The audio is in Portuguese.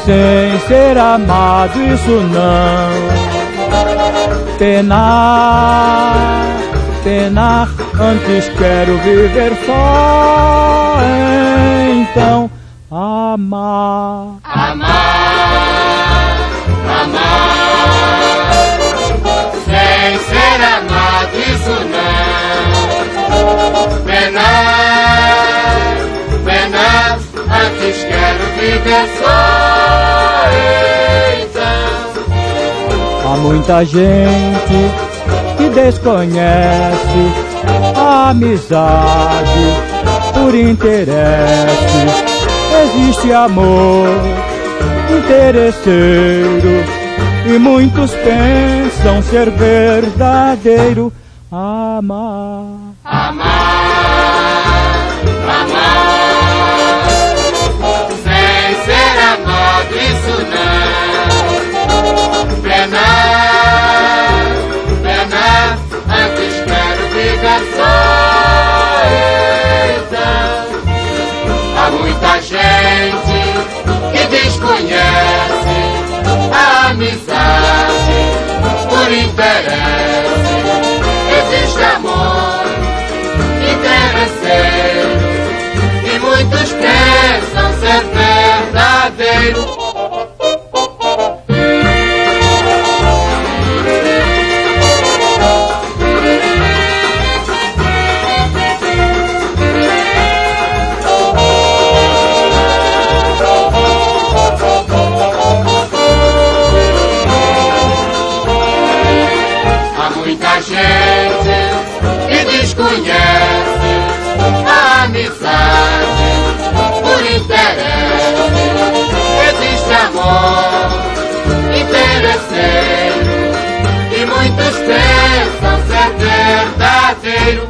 sem ser amado, isso não. Penar, penar, antes quero viver só. Então amar, amar, amar, sem ser amado, isso não. Penar, penar, antes quero viver só. Então há muita gente que desconhece a amizade por interesse. Existe amor interesseiro e muitos pensam ser verdadeiro. Amar, amar, amar, sem ser amado, isso não. Penar, penar, antes quero viver só. Há muita gente que desconhece a amizade por interesse. Existe amor interesseiro e muitos pensam ser verdadeiro. Muita gente que desconhece a amizade por interesse. Existe amor interesseiro e muitos pensam ser verdadeiro.